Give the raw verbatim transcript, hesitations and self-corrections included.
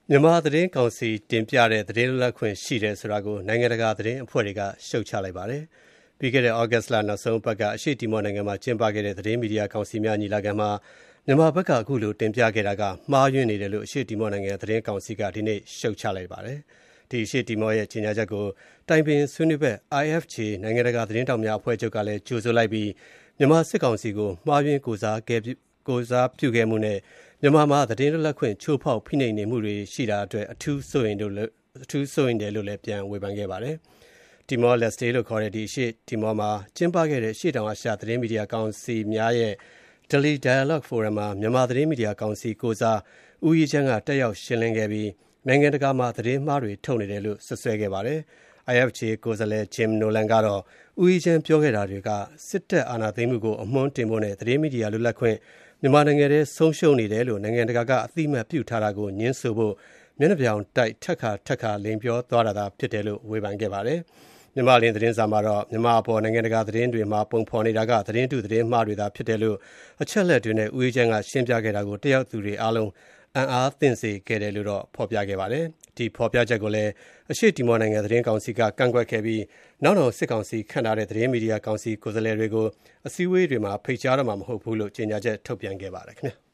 မြန်မာသတင်းကောင်စီတင်ပြတဲ့သတင်းလွတ်လပ်ခွင့်ရှိတယ်ဆိုတာကိုနိုင်ငံတကာသတင်းအဖွဲ့တွေကရှုတ်ချလိုက်ပါတယ်။ပြီးခဲ့တဲ့ August လနောက်ဆုံးပတ်ကအရှေ့တီမောနိုင်ငံမှာကျင်းပခဲ့တဲ့သတင်းမီဒီယာကောင်စီများညီလာခံမှာမြန်မာဘက်ကအခုလိုတင်ပြခဲ့တာကမှားယွင်းနေတယ်လို့အရှေ့တီမောနိုင်ငံသတင်းကောင်စီကဒီနေ့ရှုတ်ချလိုက်ပါတယ်။ဒီအရှေ့တီမောရဲ့ကြေညာချက်ကိုတိုင်ပင်ဆွေးနွေးဘက် I F J နိုင်ငံတကာသတင်းတောက်များအဖွဲ့ချုပ်ကလည်းကြိုဆိုလိုက်ပြီးမြန်မာစစ်ကောင်စီကိုမှားယွင်းကိုစားခဲ့ကိုစားပြုခဲ့မှုနဲ့မြန်မာမှာသတင်းလွတ်လပ်ခွင့်ချိုးဖောက်ဖိနှိပ်နေမှုတွေရှိတာအတွက်အထူးစိုးရိမ်လို့အထူးစိုးရိမ်တယ်လို့လည်းပြန်ဝေဖန်ခဲ့ပါတယ်။တီမောလက်စတေးလို့ခေါ်တဲ့ဒီရှေ့တီမောမှာကျင်းပခဲ့တဲ့ရှေ့တောင်အာရှသတင်းမီဒီယာကောင်စီများရဲ့ Delhi Dialogue Forum မှာမြန်မာသတင်းမီဒီယာကောင်စီကိုစားဦးရီချမ်းကတက်ရောက်ရှင်းလင်းခဲ့ပြီးနိုင်ငံတကာမှာသတင်းမှားတွေထုတ်နေတယ်လို့ဆွဆွဲခဲ့ပါတယ်။ I F J ကိုယ်စားလှယ် Jim Nolan ကတော့ဦးရီချမ်းပြောခဲ့တာတွေကစစ်တပ်အာဏာသိမ်းမှုကိုအမွှန်းတင်ဖို့နဲ့သတင်းမီဒီယာလွတ်လပ်ခွင့်မြန်မာနိုင်ငံထဲဆုံးရှုံးနေတယ်လို့နိုင်ငံတကာကအသိအမှတ်ပြုထားတာကိုညှင်းဆိုဖို့မျက်နှာပြောင်တိုက်ထက်ခါထက်ခါလိန်ပြောသွားတာသာဖြစ်တယ်လို့ဝေဖန်ခဲ့ပါတယ်။မြန်မာလင်းသတင်းစာမှာတော့မြန်မာအပေါ်နိုင်ငံတကာသတင်းတွေမှာပုံဖော်နေတာကသတင်းတုသတင်းမှားတွေသာဖြစ်တယ်လို့အချက်လက်တွေနဲ့ဦးအေးချမ်းကရှင်းပြခဲ့တာကိုတယောက်သူတွေအားလုံးအံ့အားသင့်စေခဲ့တယ်လို့တော့ဖော်ပြခဲ့ပါတယ်။ဒီဖော်ပြချက်ကိုလည်းအရှေ့တီမောနိုင်ငံသတင်းကောင်စီကကန့်ကွက်ခဲ့ပြီးနောက်နောက်စစ်ကောင်စီခန့်ထားတဲ့သတင်းမီဒီယာကောင်စီကိုယ်စားလှယ်တွေကိုအစည်းအဝေးတွေမှာဖိတ်ကြားတော့မှာမဟုတ်ဘူးလို့ကြေညာချက်ထုတ်ပြန်ခဲ့ပါတယ်ခင်ဗျာ။